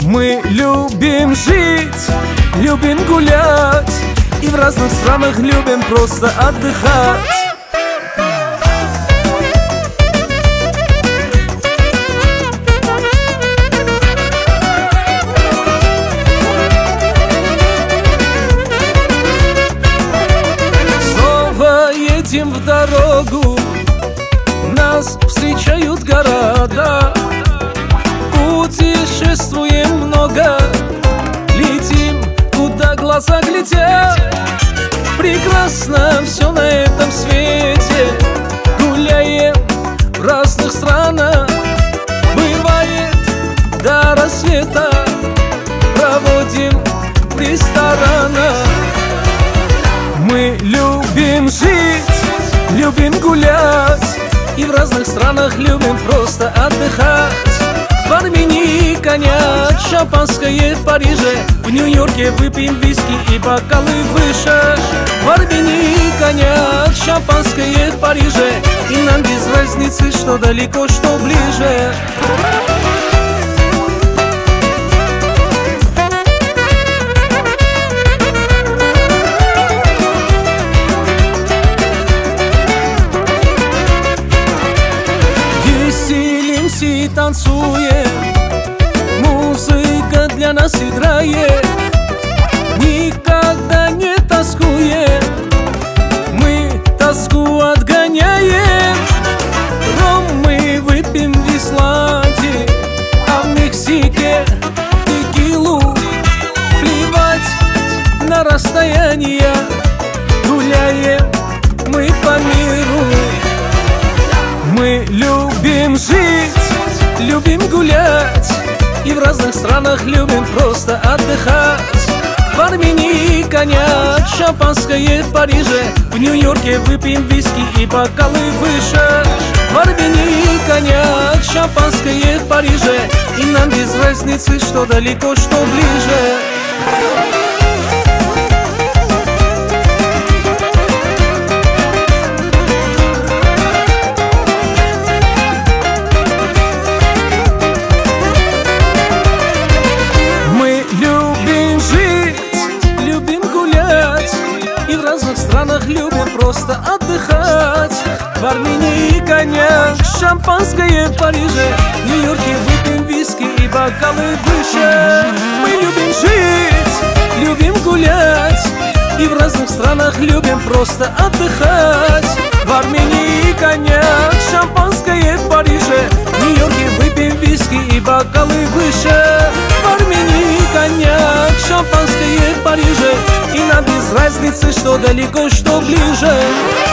Мы любим жить, любим гулять, и в разных странах любим просто отдыхать. Снова едем в дорогу, нас встречают города. Путешествуем много, летим, куда глаза глядят. Прекрасно все на этом свете, гуляем в разных странах. Бывает до рассвета, проводим в ресторанах. Мы любим жить, любим гулять, и в разных странах любим просто отдыхать. В Армении коньяк, шампанское в Париже, в Нью-Йорке выпьем виски и бокалы выше. В Армении коньяк, шампанское в Париже, и нам без разницы, что далеко, что ближе. Веселимся и танцуем, музыка для нас играет, никогда не тоскуем, мы тоску отгоняем. Ром мы выпьем в Исландии, а в Мексике текилу. Плевать на расстояние, гуляем мы по миру. Мы любим жить, любим гулять, и в разных странах любим просто отдыхать. В Армении коньяк, шампанское в Париже, в Нью-Йорке выпьем виски и бокалы выше. В Армении коньяк, шампанское в Париже, и нам без разницы, что далеко, что ближе. В разных странах любим просто отдыхать. В Армении коньяк, шампанское в Париже, в Нью-Йорке выпьем виски и бокалы выше. Мы любим жить, любим гулять, и в разных странах любим просто отдыхать. В Армении коньяк, шампанское в Париже, в Нью-Йорке выпьем виски и бокалы выше. В Армении коньяк, шампанское в Париже, и нам без разницы, что далеко, что ближе.